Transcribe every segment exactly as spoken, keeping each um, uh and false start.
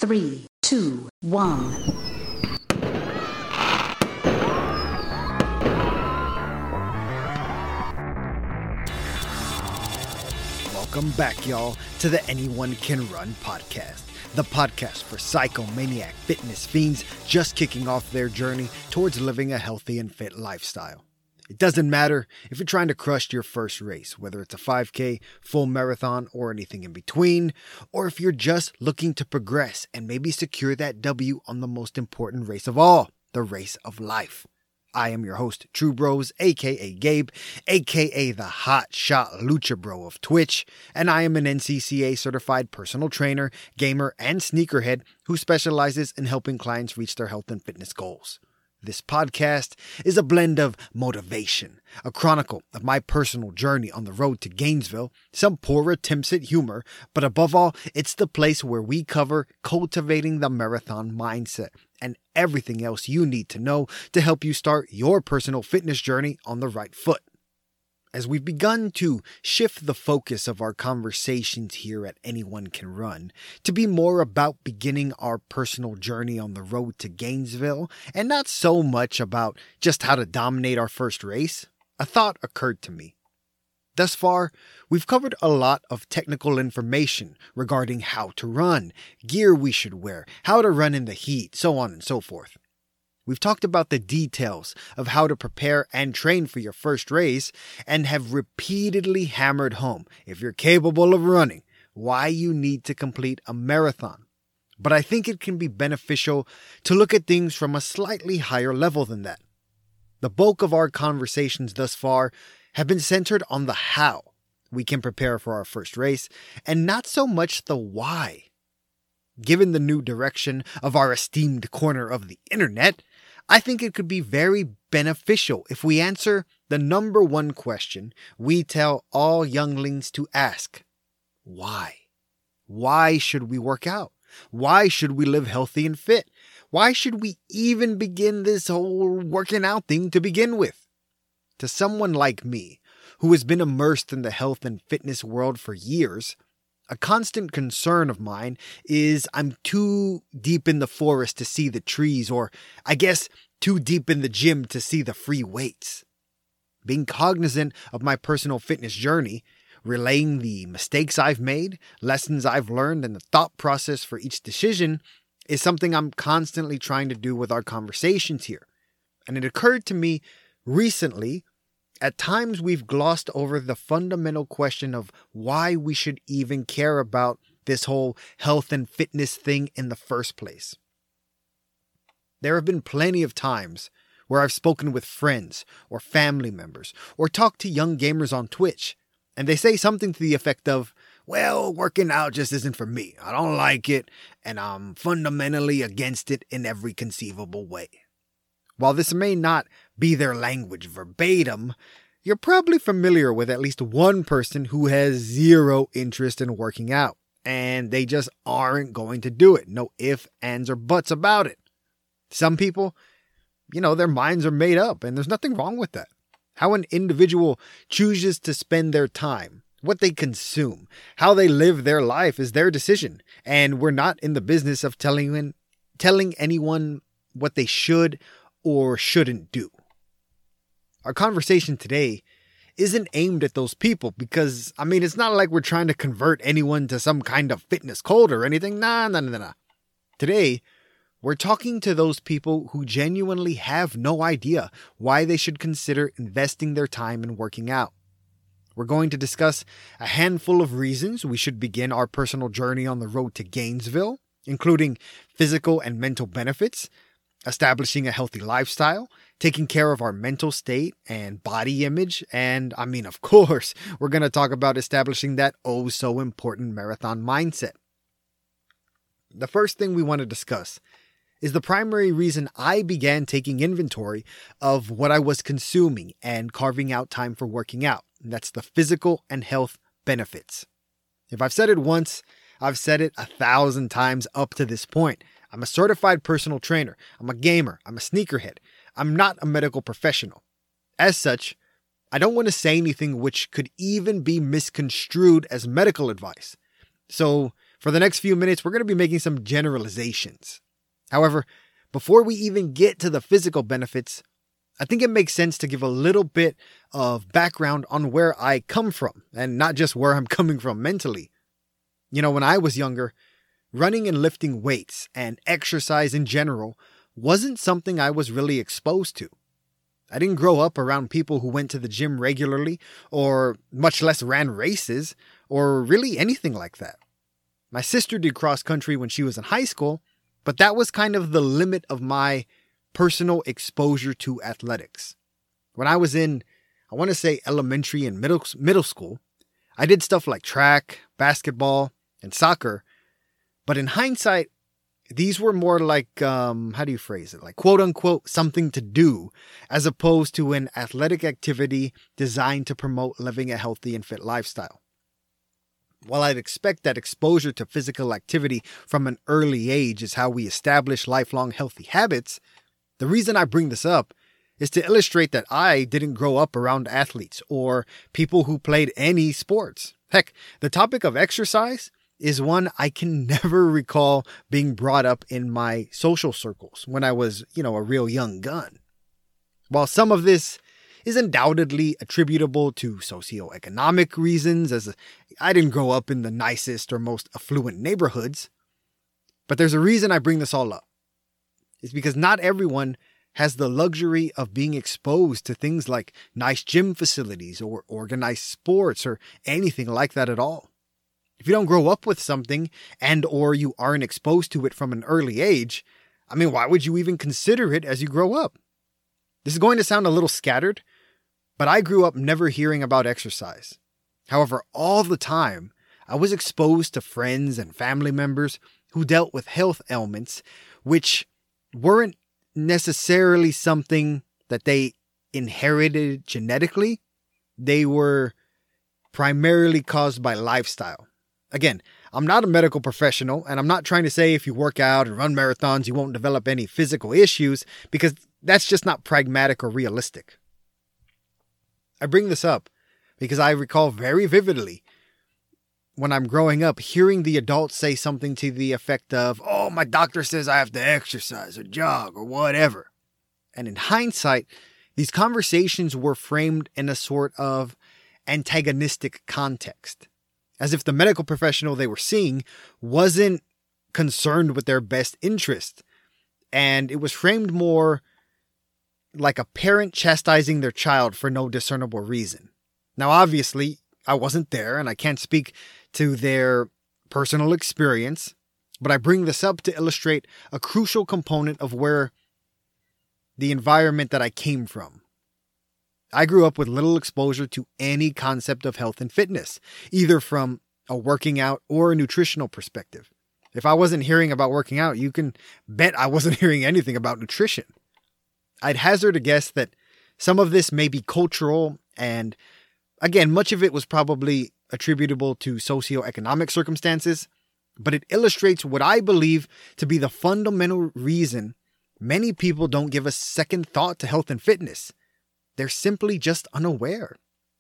Three, two, one. Welcome back, y'all, to the Anyone Can Run podcast, the podcast for psychomaniac fitness fiends just kicking off their journey towards living a healthy and fit lifestyle. It doesn't matter if you're trying to crush your first race, whether it's a five K, full marathon, or anything in between, or if you're just looking to progress and maybe secure that W on the most important race of all, the race of life. I am your host, True Bros, aka Gabe, aka the Hot Shot Lucha Bro of Twitch, and I am an N C C A certified personal trainer, gamer, and sneakerhead who specializes in helping clients reach their health and fitness goals. This podcast is a blend of motivation, a chronicle of my personal journey on the road to Gainesville, some poor attempts at humor, but above all, it's the place where we cover cultivating the marathon mindset and everything else you need to know to help you start your personal fitness journey on the right foot. As we've begun to shift the focus of our conversations here at Anyone Can Run to be more about beginning our personal journey on the road to Gainesville and not so much about just how to dominate our first race, a thought occurred to me. Thus far, we've covered a lot of technical information regarding how to run, gear we should wear, how to run in the heat, so on and so forth. We've talked about the details of how to prepare and train for your first race and have repeatedly hammered home, if you're capable of running, why you need to complete a marathon. But I think it can be beneficial to look at things from a slightly higher level than that. The bulk of our conversations thus far have been centered on the how we can prepare for our first race and not so much the why. Given the new direction of our esteemed corner of the internet, I think it could be very beneficial if we answer the number one question we tell all younglings to ask. Why? Why should we work out? Why should we live healthy and fit? Why should we even begin this whole working out thing to begin with? To someone like me, who has been immersed in the health and fitness world for years, a constant concern of mine is I'm too deep in the forest to see the trees, or I guess too deep in the gym to see the free weights. Being cognizant of my personal fitness journey, relaying the mistakes I've made, lessons I've learned, and the thought process for each decision is something I'm constantly trying to do with our conversations here. And it occurred to me recently, at times we've glossed over the fundamental question of why we should even care about this whole health and fitness thing in the first place. There have been plenty of times where I've spoken with friends or family members or talked to young gamers on Twitch, and they say something to the effect of, well, working out just isn't for me. I don't like it, and I'm fundamentally against it in every conceivable way. While this may not be their language verbatim, you're probably familiar with at least one person who has zero interest in working out, and they just aren't going to do it. No ifs, ands, or buts about it. Some people, you know, their minds are made up, and there's nothing wrong with that. How an individual chooses to spend their time, what they consume, how they live their life is their decision, and we're not in the business of telling telling anyone what they should or shouldn't do. Our conversation today isn't aimed at those people because, I mean, it's not like we're trying to convert anyone to some kind of fitness cult or anything. Nah, nah, nah, nah. Today, we're talking to those people who genuinely have no idea why they should consider investing their time in working out. We're going to discuss a handful of reasons we should begin our personal journey on the road to Gainesville, including physical and mental benefits, establishing a healthy lifestyle, taking care of our mental state and body image, and I mean, of course, we're going to talk about establishing that oh so important marathon mindset. The first thing we want to discuss is the primary reason I began taking inventory of what I was consuming and carving out time for working out. And that's the physical and health benefits. If I've said it once, I've said it a thousand times up to this point. I'm a certified personal trainer. I'm a gamer. I'm a sneakerhead. I'm not a medical professional. As such, I don't want to say anything which could even be misconstrued as medical advice. So For the next few minutes, we're going to be making some generalizations. However, before we even get to the physical benefits, I think it makes sense to give a little bit of background on where I come from, and not just where I'm coming from mentally. You know, when I was younger, running and lifting weights and exercise in general wasn't something I was really exposed to. I didn't grow up around people who went to the gym regularly, or much less ran races, or really anything like that. My sister did cross country when she was in high school, but that was kind of the limit of my personal exposure to athletics. When I was in, I want to say elementary and middle, middle school, I did stuff like track, basketball, and soccer. But in hindsight, these were more like, um, how do you phrase it? Like quote unquote, something to do, as opposed to an athletic activity designed to promote living a healthy and fit lifestyle. While I'd expect that exposure to physical activity from an early age is how we establish lifelong healthy habits, the reason I bring this up is to illustrate that I didn't grow up around athletes or people who played any sports. Heck, the topic of exercise is one I can never recall being brought up in my social circles when I was, you know, a real young gun. While some of this is undoubtedly attributable to socioeconomic reasons, as I didn't grow up in the nicest or most affluent neighborhoods, but there's a reason I bring this all up. It's because not everyone has the luxury of being exposed to things like nice gym facilities or organized sports or anything like that at all. If you don't grow up with something and or you aren't exposed to it from an early age, I mean, why would you even consider it as you grow up? This is going to sound a little scattered, but I grew up never hearing about exercise. However, all the time, I was exposed to friends and family members who dealt with health ailments, which weren't necessarily something that they inherited genetically. They were primarily caused by lifestyle. Again, I'm not a medical professional, and I'm not trying to say if you work out and run marathons, you won't develop any physical issues, because that's just not pragmatic or realistic. I bring this up because I recall very vividly when I'm growing up hearing the adults say something to the effect of, "Oh, my doctor says I have to exercise or jog or whatever." And in hindsight, these conversations were framed in a sort of antagonistic context, as if the medical professional they were seeing wasn't concerned with their best interest. And it was framed more like a parent chastising their child for no discernible reason. Now, obviously, I wasn't there and I can't speak to their personal experience, but I bring this up to illustrate a crucial component of where the environment that I came from. I grew up with little exposure to any concept of health and fitness, either from a working out or a nutritional perspective. If I wasn't hearing about working out, you can bet I wasn't hearing anything about nutrition. I'd hazard a guess that some of this may be cultural, and again, much of it was probably attributable to socioeconomic circumstances, but it illustrates what I believe to be the fundamental reason many people don't give a second thought to health and fitness. They're simply just unaware.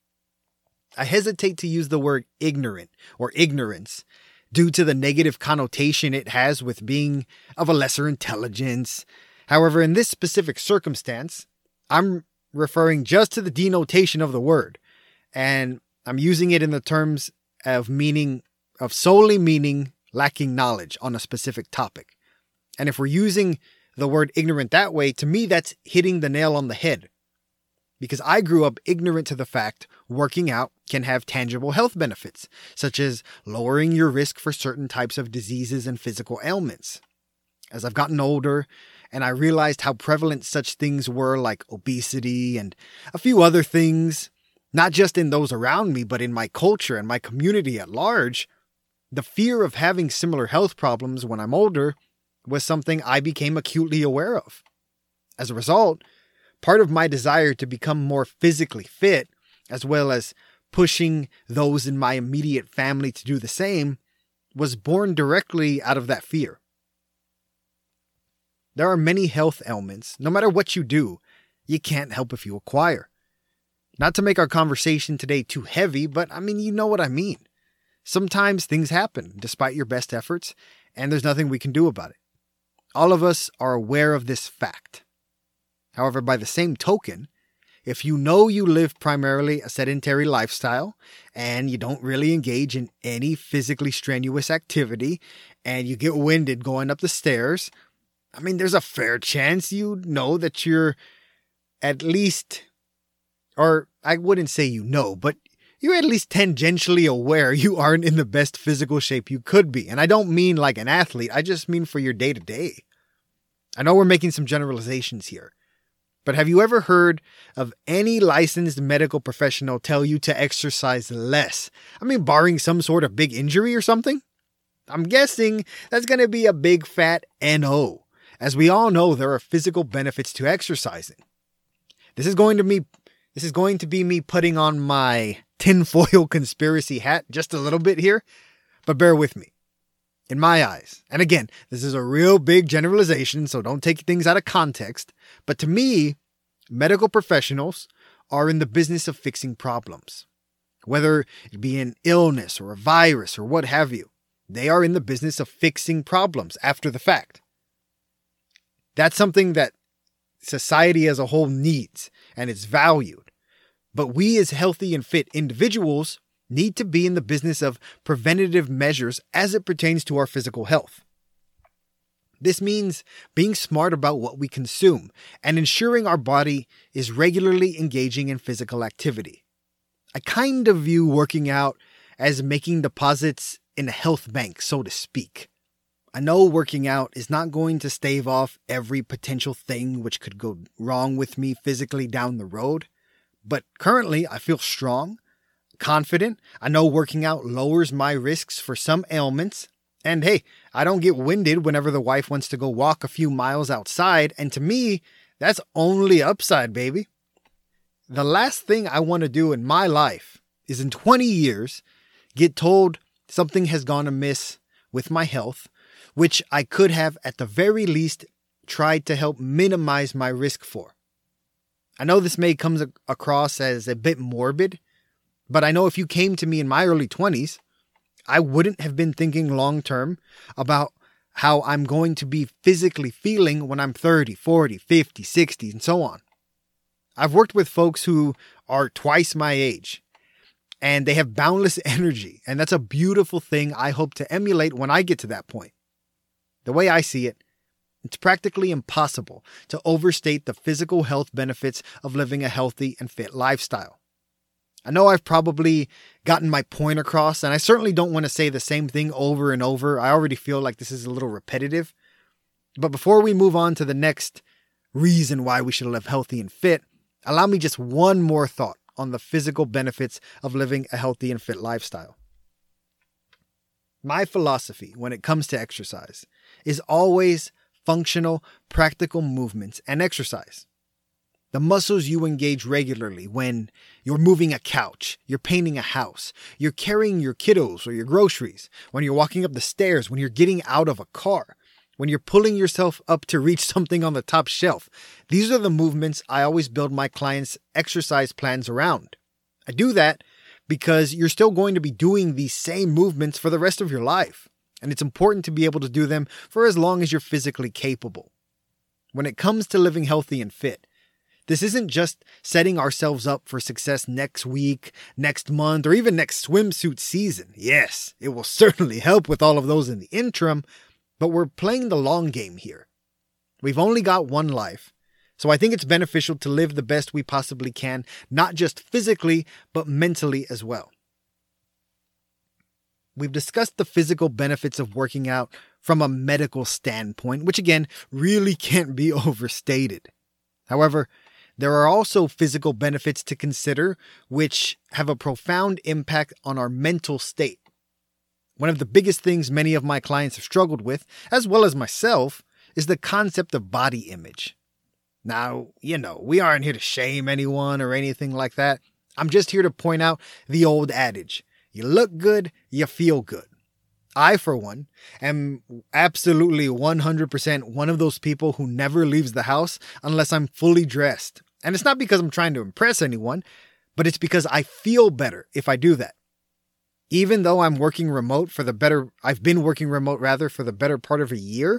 I hesitate to use the word ignorant or ignorance due to the negative connotation it has with being of a lesser intelligence. However, in this specific circumstance, I'm referring just to the denotation of the word, and I'm using it in the terms of meaning, of solely meaning lacking knowledge on a specific topic. And if we're using the word ignorant that way, to me, that's hitting the nail on the head. Because I grew up ignorant to the fact working out can have tangible health benefits, such as lowering your risk for certain types of diseases and physical ailments. As I've gotten older and I realized how prevalent such things were, like obesity and a few other things, not just in those around me, but in my culture and my community at large, the fear of having similar health problems when I'm older was something I became acutely aware of. As a result, part of my desire to become more physically fit, as well as pushing those in my immediate family to do the same, was born directly out of that fear. There are many health ailments, no matter what you do, you can't help if you acquire. Not to make our conversation today too heavy, but I mean, you know what I mean. Sometimes things happen despite your best efforts, and there's nothing we can do about it. All of us are aware of this fact. However, by the same token, if you know you live primarily a sedentary lifestyle and you don't really engage in any physically strenuous activity and you get winded going up the stairs, I mean, there's a fair chance you know that you're at least, or I wouldn't say you know, but you're at least tangentially aware you aren't in the best physical shape you could be. And I don't mean like an athlete. I just mean for your day to day. I know we're making some generalizations here, but have you ever heard of any licensed medical professional tell you to exercise less? I mean, barring some sort of big injury or something? I'm guessing that's going to be a big fat no. As we all know, there are physical benefits to exercising. This is going to be, this is going to be me putting on my tinfoil conspiracy hat just a little bit here, but bear with me. In my eyes, and again, this is a real big generalization, so don't take things out of context, but to me, medical professionals are in the business of fixing problems. Whether it be an illness or a virus or what have you, they are in the business of fixing problems after the fact. That's something that society as a whole needs, and it's valued. But we as healthy and fit individuals need to be in the business of preventative measures as it pertains to our physical health. This means being smart about what we consume and ensuring our body is regularly engaging in physical activity. I kind of view working out as making deposits in a health bank, so to speak. I know working out is not going to stave off every potential thing which could go wrong with me physically down the road, but currently I feel strong, confident. I know working out lowers my risks for some ailments. And hey, I don't get winded whenever the wife wants to go walk a few miles outside. And to me, that's only upside, baby. The last thing I want to do in my life is in twenty years, get told something has gone amiss with my health, which I could have at the very least tried to help minimize my risk for. I know this may come across as a bit morbid, but I know if you came to me in my early twenties, I wouldn't have been thinking long term about how I'm going to be physically feeling when I'm thirty, forty, fifty, sixty, and so on. I've worked with folks who are twice my age, and they have boundless energy, and that's a beautiful thing I hope to emulate when I get to that point. The way I see it, it's practically impossible to overstate the physical health benefits of living a healthy and fit lifestyle. I know I've probably gotten my point across, and I certainly don't want to say the same thing over and over. I already feel like this is a little repetitive. But before we move on to the next reason why we should live healthy and fit, allow me just one more thought on the physical benefits of living a healthy and fit lifestyle. My philosophy when it comes to exercise is always functional, practical movements and exercise. The muscles you engage regularly when you're moving a couch, you're painting a house, you're carrying your kiddos or your groceries, when you're walking up the stairs, when you're getting out of a car, when you're pulling yourself up to reach something on the top shelf. These are the movements I always build my clients' exercise plans around. I do that because you're still going to be doing these same movements for the rest of your life, and it's important to be able to do them for as long as you're physically capable. When it comes to living healthy and fit, this isn't just setting ourselves up for success next week, next month, or even next swimsuit season. Yes, it will certainly help with all of those in the interim, but we're playing the long game here. We've only got one life, so I think it's beneficial to live the best we possibly can, not just physically, but mentally as well. We've discussed the physical benefits of working out from a medical standpoint, which again, really can't be overstated. However, there are also physical benefits to consider which have a profound impact on our mental state. One of the biggest things many of my clients have struggled with, as well as myself, is the concept of body image. Now, you know, we aren't here to shame anyone or anything like that. I'm just here to point out the old adage, you look good, you feel good. I, for one, am absolutely one hundred percent one of those people who never leaves the house unless I'm fully dressed. And it's not because I'm trying to impress anyone, but it's because I feel better if I do that. Even though I'm working remote for the better, I've been working remote rather for the better part of a year,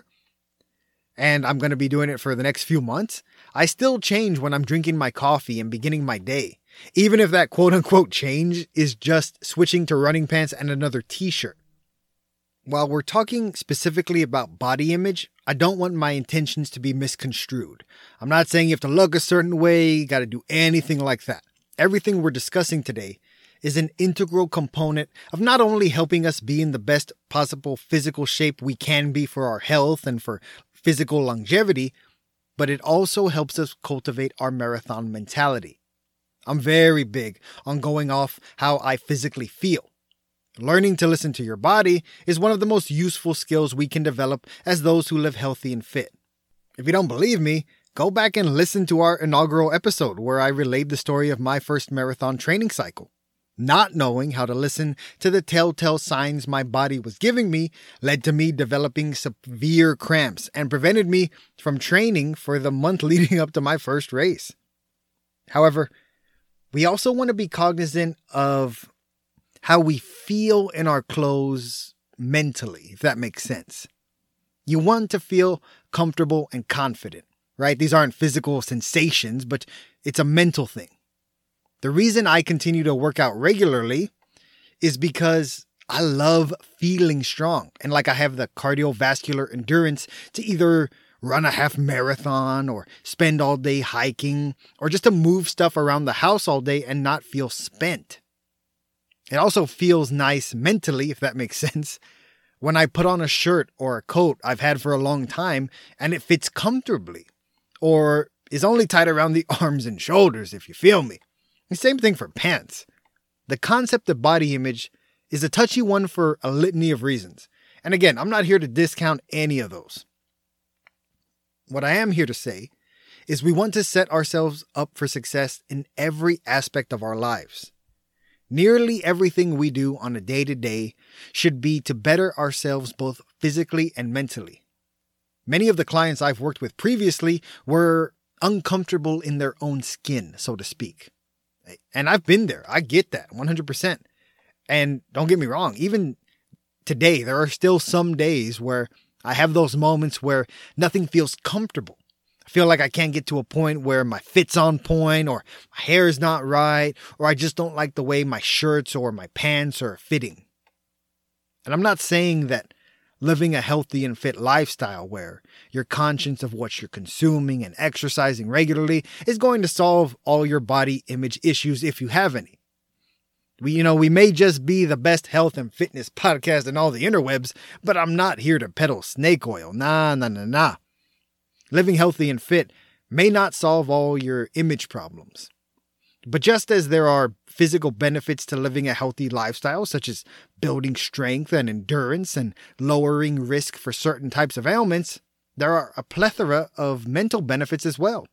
and I'm going to be doing it for the next few months, I still change when I'm drinking my coffee and beginning my day. Even if that quote unquote change is just switching to running pants and another t-shirt. While we're talking specifically about body image, I don't want my intentions to be misconstrued. I'm not saying you have to look a certain way, you got to do anything like that. Everything we're discussing today is an integral component of not only helping us be in the best possible physical shape we can be for our health and for physical longevity, but it also helps us cultivate our marathon mentality. I'm very big on going off how I physically feel. Learning to listen to your body is one of the most useful skills we can develop as those who live healthy and fit. If you don't believe me, go back and listen to our inaugural episode where I relayed the story of my first marathon training cycle. Not knowing how to listen to the telltale signs my body was giving me led to me developing severe cramps and prevented me from training for the month leading up to my first race. However, we also want to be cognizant of how we feel in our clothes mentally, if that makes sense. You want to feel comfortable and confident, right? These aren't physical sensations, but it's a mental thing. The reason I continue to work out regularly is because I love feeling strong and like I have the cardiovascular endurance to either run a half marathon or spend all day hiking or just to move stuff around the house all day and not feel spent. It also feels nice mentally, if that makes sense, when I put on a shirt or a coat I've had for a long time and it fits comfortably or is only tied around the arms and shoulders, if you feel me. The same thing for pants. The concept of body image is a touchy one for a litany of reasons. And again, I'm not here to discount any of those. What I am here to say is we want to set ourselves up for success in every aspect of our lives. Nearly everything we do on a day-to-day should be to better ourselves both physically and mentally. Many of the clients I've worked with previously were uncomfortable in their own skin, so to speak. And I've been there. I get that one hundred percent. And don't get me wrong, even today, there are still some days where I have those moments where nothing feels comfortable. I feel like I can't get to a point where my fit's on point or my hair is not right, or I just don't like the way my shirts or my pants are fitting. And I'm not saying that living a healthy and fit lifestyle where you're conscious of what you're consuming and exercising regularly is going to solve all your body image issues if you have any. We, you know, we may just be the best health and fitness podcast in all the interwebs, but I'm not here to peddle snake oil. Nah, nah, nah, nah. Living healthy and fit may not solve all your image problems. But just as there are physical benefits to living a healthy lifestyle, such as building strength and endurance and lowering risk for certain types of ailments, there are a plethora of mental benefits as well.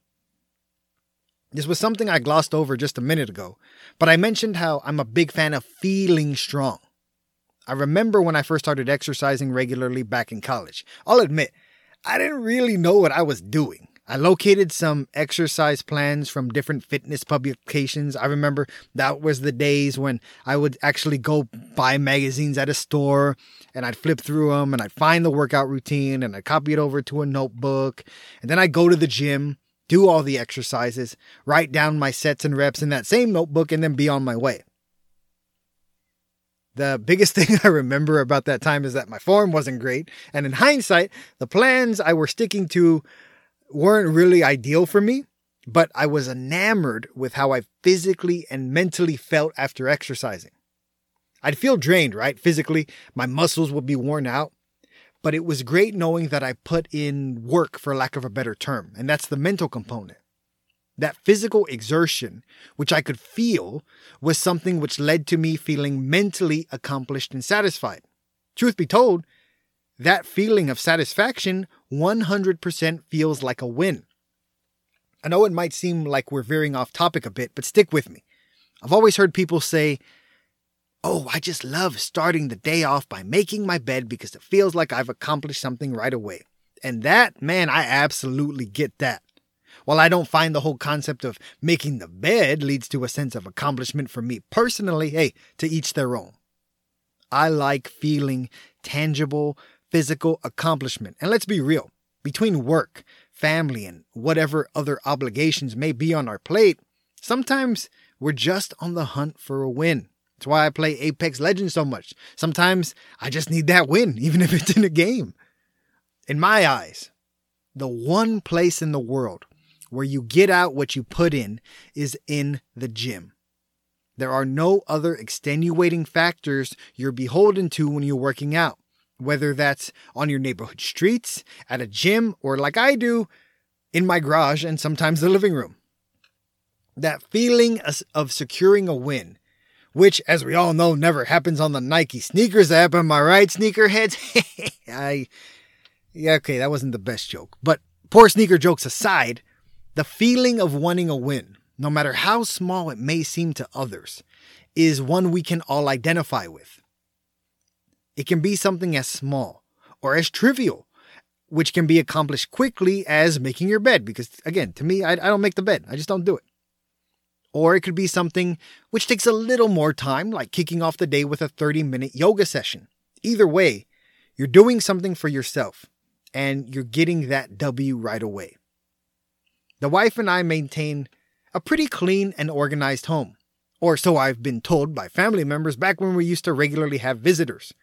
This was something I glossed over just a minute ago, but I mentioned how I'm a big fan of feeling strong. I remember when I first started exercising regularly back in college. I'll admit, I didn't really know what I was doing. I located some exercise plans from different fitness publications. I remember that was the days when I would actually go buy magazines at a store and I'd flip through them and I'd find the workout routine and I'd copy it over to a notebook. And then I'd go to the gym, do all the exercises, write down my sets and reps in that same notebook, and then be on my way. The biggest thing I remember about that time is that my form wasn't great. And in hindsight, the plans I were sticking to weren't really ideal for me, but I was enamored with how I physically and mentally felt after exercising. I'd feel drained, right? Physically, my muscles would be worn out, but it was great knowing that I put in work, for lack of a better term, and that's the mental component. That physical exertion, which I could feel, was something which led to me feeling mentally accomplished and satisfied. Truth be told, that feeling of satisfaction one hundred percent feels like a win. I know it might seem like we're veering off topic a bit, but stick with me. I've always heard people say, "Oh, I just love starting the day off by making my bed because it feels like I've accomplished something right away." And that, man, I absolutely get that. While I don't find the whole concept of making the bed leads to a sense of accomplishment for me personally, hey, to each their own. I like feeling tangible, physical accomplishment. And let's be real, between work, family, and whatever other obligations may be on our plate, sometimes we're just on the hunt for a win. That's why I play Apex Legends so much. Sometimes I just need that win, even if it's in a game. In my eyes, the one place in the world where you get out what you put in is in the gym. There are no other extenuating factors you're beholden to when you're working out, whether that's on your neighborhood streets, at a gym, or like I do, in my garage and sometimes the living room. That feeling of securing a win, which, as we all know, never happens on the Nike sneakers app. Am I right, sneakerheads? I, yeah, okay, that wasn't the best joke. But poor sneaker jokes aside, the feeling of wanting a win, no matter how small it may seem to others, is one we can all identify with. It can be something as small or as trivial, which can be accomplished quickly as making your bed. Because, again, to me, I, I don't make the bed. I just don't do it. Or it could be something which takes a little more time, like kicking off the day with a thirty-minute yoga session. Either way, you're doing something for yourself, and you're getting that W right away. The wife and I maintain a pretty clean and organized home. Or so I've been told by family members back when we used to regularly have visitors.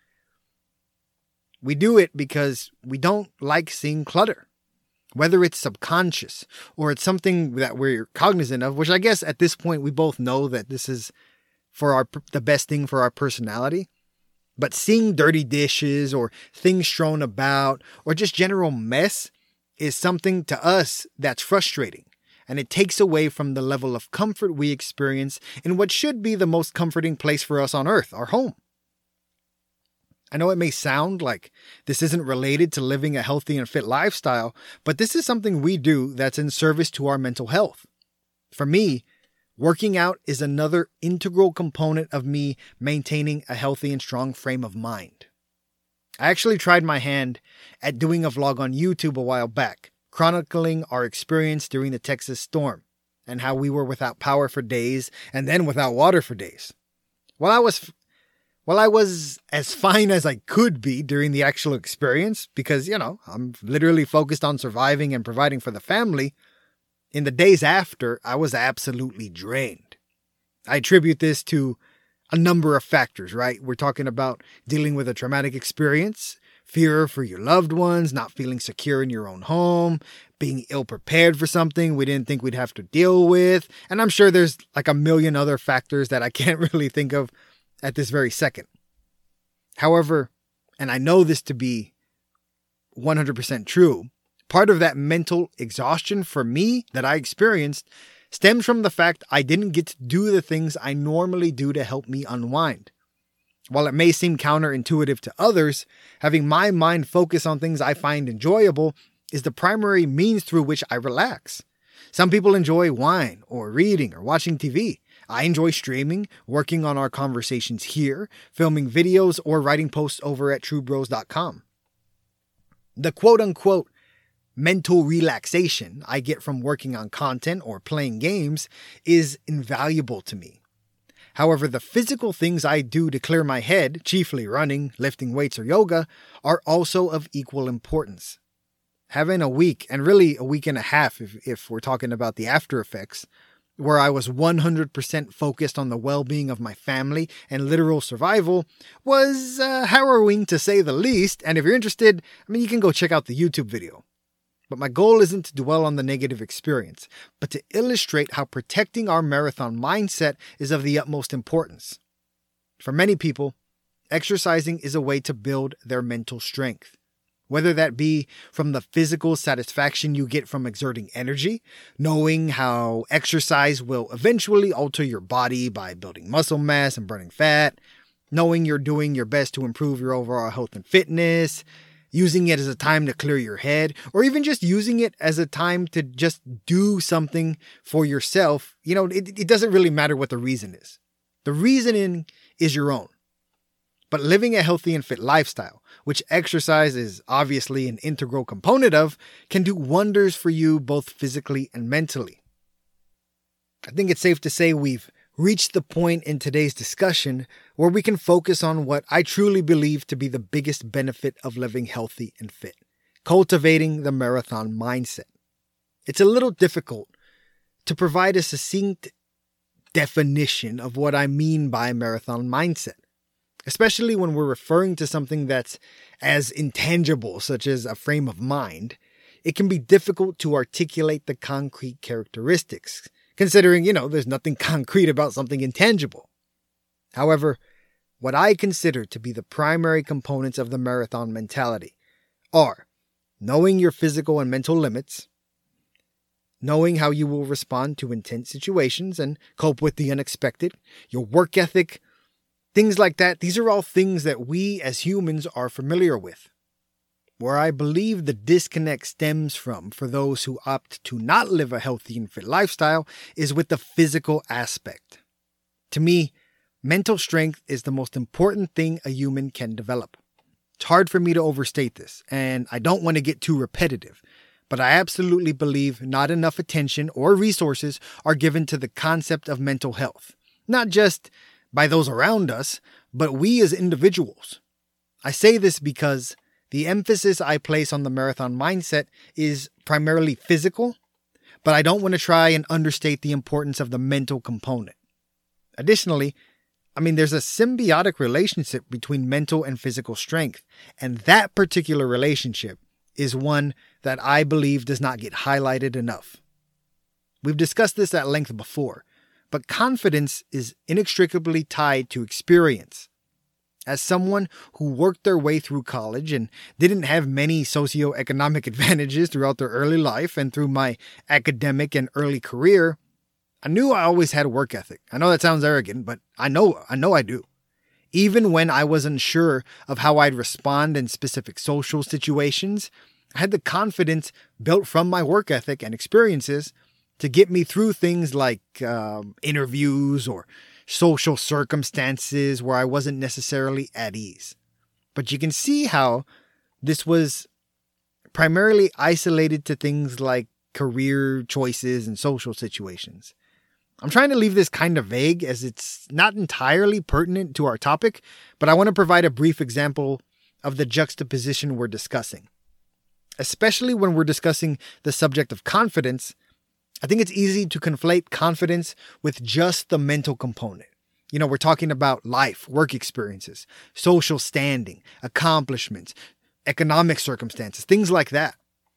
We do it because we don't like seeing clutter. Whether it's subconscious or it's something that we're cognizant of, which I guess at this point we both know that this is for our the best thing for our personality. But seeing dirty dishes or things strewn about or just general mess is something to us that's frustrating. And it takes away from the level of comfort we experience in what should be the most comforting place for us on earth, our home. I know it may sound like this isn't related to living a healthy and fit lifestyle, but this is something we do that's in service to our mental health. For me, working out is another integral component of me maintaining a healthy and strong frame of mind. I actually tried my hand at doing a vlog on YouTube a while back, chronicling our experience during the Texas storm and how we were without power for days and then without water for days. While I was Well, I was as fine as I could be during the actual experience because, you know, I'm literally focused on surviving and providing for the family. In the days after, I was absolutely drained. I attribute this to a number of factors, right? We're talking about dealing with a traumatic experience, fear for your loved ones, not feeling secure in your own home, being ill-prepared for something we didn't think we'd have to deal with. And I'm sure there's like a million other factors that I can't really think of at this very second. However, and I know this to be one hundred percent true, part of that mental exhaustion for me that I experienced stemmed from the fact I didn't get to do the things I normally do to help me unwind. While it may seem counterintuitive to others, having my mind focus on things I find enjoyable is the primary means through which I relax. Some people enjoy wine or reading or watching T V. I enjoy streaming, working on our conversations here, filming videos, or writing posts over at true bros dot com. The quote-unquote mental relaxation I get from working on content or playing games is invaluable to me. However, the physical things I do to clear my head, chiefly running, lifting weights, or yoga, are also of equal importance. Having a week, and really a week and a half if, if we're talking about the after effects, where I was one hundred percent focused on the well-being of my family and literal survival, was uh, harrowing to say the least. And if you're interested, I mean, you can go check out the YouTube video. But my goal isn't to dwell on the negative experience, but to illustrate how protecting our marathon mindset is of the utmost importance. For many people, exercising is a way to build their mental strength. Whether that be from the physical satisfaction you get from exerting energy, knowing how exercise will eventually alter your body by building muscle mass and burning fat, knowing you're doing your best to improve your overall health and fitness, using it as a time to clear your head, or even just using it as a time to just do something for yourself. You know, it, it doesn't really matter what the reason is. The reasoning is your own. But living a healthy and fit lifestyle, which exercise is obviously an integral component of, can do wonders for you both physically and mentally. I think it's safe to say we've reached the point in today's discussion where we can focus on what I truly believe to be the biggest benefit of living healthy and fit: cultivating the marathon mindset. It's a little difficult to provide a succinct definition of what I mean by marathon mindset, especially when we're referring to something that's as intangible, such as a frame of mind. It can be difficult to articulate the concrete characteristics, considering, you know, there's nothing concrete about something intangible. However, what I consider to be the primary components of the marathon mentality are knowing your physical and mental limits, knowing how you will respond to intense situations and cope with the unexpected, your work ethic, things like that. These are all things that we as humans are familiar with. Where I believe the disconnect stems from for those who opt to not live a healthy and fit lifestyle is with the physical aspect. To me, mental strength is the most important thing a human can develop. It's hard for me to overstate this, and I don't want to get too repetitive, but I absolutely believe not enough attention or resources are given to the concept of mental health, not just by those around us, but we as individuals. I say this because the emphasis I place on the marathon mindset is primarily physical, but I don't want to try and understate the importance of the mental component. Additionally, I mean, there's a symbiotic relationship between mental and physical strength, and that particular relationship is one that I believe does not get highlighted enough. We've discussed this at length before, but confidence is inextricably tied to experience. As someone who worked their way through college and didn't have many socioeconomic advantages throughout their early life and through my academic and early career, I knew I always had a work ethic. I know that sounds arrogant, but I know, I know I do. Even when I was unsure of how I'd respond in specific social situations, I had the confidence built from my work ethic and experiences to get me through things like um, interviews or social circumstances where I wasn't necessarily at ease. But you can see how this was primarily isolated to things like career choices and social situations. I'm trying to leave this kind of vague as it's not entirely pertinent to our topic, but I want to provide a brief example of the juxtaposition we're discussing. Especially when we're discussing the subject of confidence, I think it's easy to conflate confidence with just the mental component. You know, we're talking about life, work experiences, social standing, accomplishments, economic circumstances, things like that.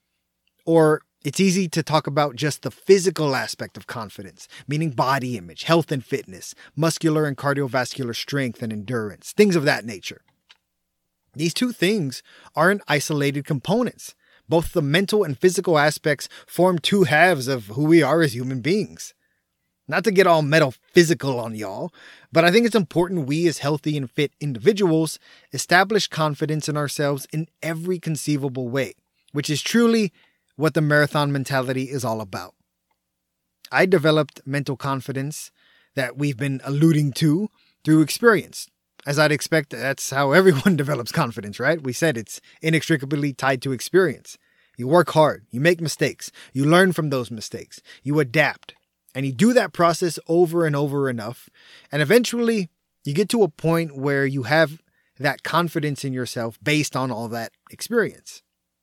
Or it's easy to talk about just the physical aspect of confidence, meaning body image, health and fitness, muscular and cardiovascular strength and endurance, things of that nature. These two things aren't isolated components. Both the mental and physical aspects form two halves of who we are as human beings. Not to get all metaphysical on y'all, but I think it's important we as healthy and fit individuals establish confidence in ourselves in every conceivable way, which is truly what the marathon mentality is all about. I developed mental confidence that we've been alluding to through experience. As I'd expect, that's how everyone develops confidence, right? We said it's inextricably tied to experience. You work hard, you make mistakes, you learn from those mistakes, you adapt, and you do that process over and over enough, and eventually you get to a point where you have that confidence in yourself based on all that experience.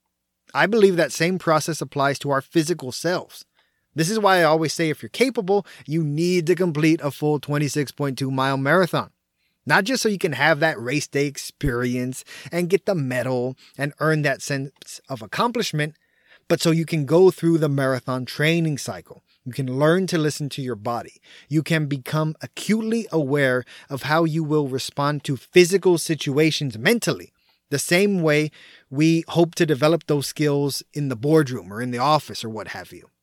I believe that same process applies to our physical selves. This is why I always say if you're capable, you need to complete a full twenty-six point two mile marathon. Not just so you can have that race day experience and get the medal and earn that sense of accomplishment, but so you can go through the marathon training cycle. You can learn to listen to your body. You can become acutely aware of how you will respond to physical situations mentally, the same way we hope to develop those skills in the boardroom or in the office or what have you.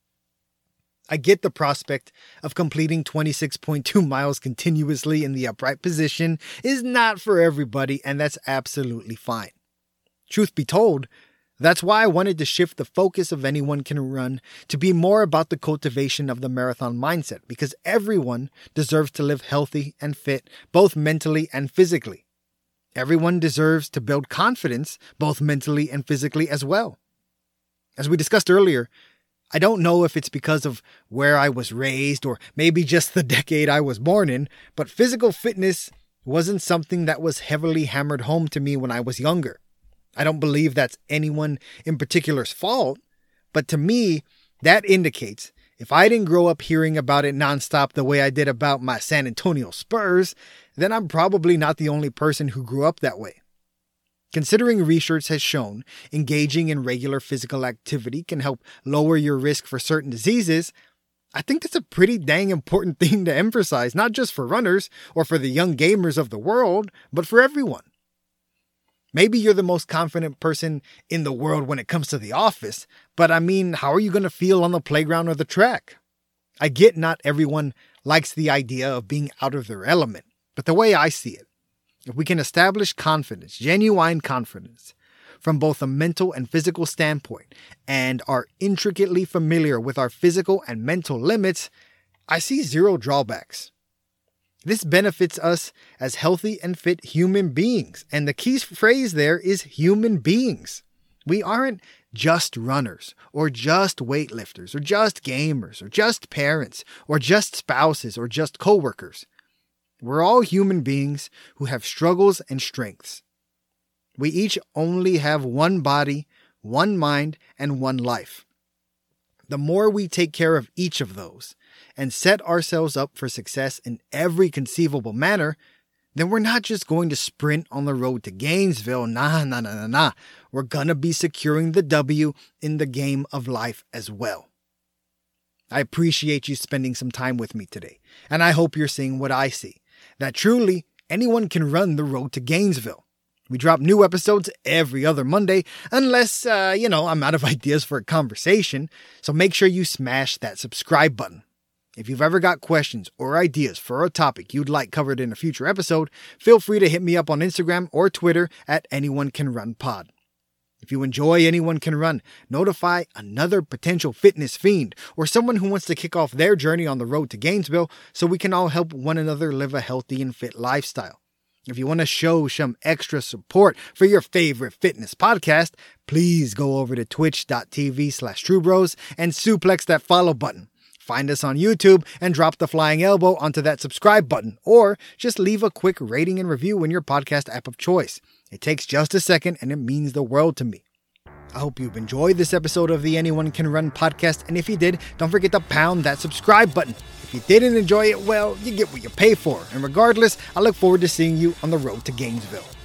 I get the prospect of completing twenty-six point two miles continuously in the upright position is not for everybody, and that's absolutely fine. Truth be told, that's why I wanted to shift the focus of Anyone Can Run to be more about the cultivation of the marathon mindset, because everyone deserves to live healthy and fit, both mentally and physically. Everyone deserves to build confidence, both mentally and physically as well. As we discussed earlier, I don't know if it's because of where I was raised or maybe just the decade I was born in, but physical fitness wasn't something that was heavily hammered home to me when I was younger. I don't believe that's anyone in particular's fault, but to me, that indicates if I didn't grow up hearing about it nonstop the way I did about my San Antonio Spurs, then I'm probably not the only person who grew up that way. Considering research has shown engaging in regular physical activity can help lower your risk for certain diseases, I think that's a pretty dang important thing to emphasize, not just for runners or for the young gamers of the world, but for everyone. Maybe you're the most confident person in the world when it comes to the office, but I mean, how are you going to feel on the playground or the track? I get not everyone likes the idea of being out of their element, but the way I see it, if we can establish confidence, genuine confidence, from both a mental and physical standpoint, and are intricately familiar with our physical and mental limits, I see zero drawbacks. This benefits us as healthy and fit human beings, and the key phrase there is human beings. We aren't just runners, or just weightlifters, or just gamers, or just parents, or just spouses, or just coworkers. We're all human beings who have struggles and strengths. We each only have one body, one mind, and one life. The more we take care of each of those and set ourselves up for success in every conceivable manner, then we're not just going to sprint on the road to Gainesville. Nah, nah, nah, nah, nah. We're gonna be securing the W in the game of life as well. I appreciate you spending some time with me today, and I hope you're seeing what I see. That truly anyone can run the road to Gainesville. We drop new episodes every other Monday, unless, uh, you know, I'm out of ideas for a conversation. So make sure you smash that subscribe button. If you've ever got questions or ideas for a topic you'd like covered in a future episode, feel free to hit me up on Instagram or Twitter at Anyone Can Run Pod. If you enjoy Anyone Can Run, notify another potential fitness fiend or someone who wants to kick off their journey on the road to Gainesville so we can all help one another live a healthy and fit lifestyle. If you want to show some extra support for your favorite fitness podcast, please go over to twitch.tv slash truebros and suplex that follow button. Find us on YouTube and drop the flying elbow onto that subscribe button, or just leave a quick rating and review in your podcast app of choice. It takes just a second and it means the world to me. I hope you've enjoyed this episode of the Anyone Can Run podcast, and if you did, don't forget to pound that subscribe button. If you didn't enjoy it, well, you get what you pay for, and regardless, I look forward to seeing you on the road to Gainesville.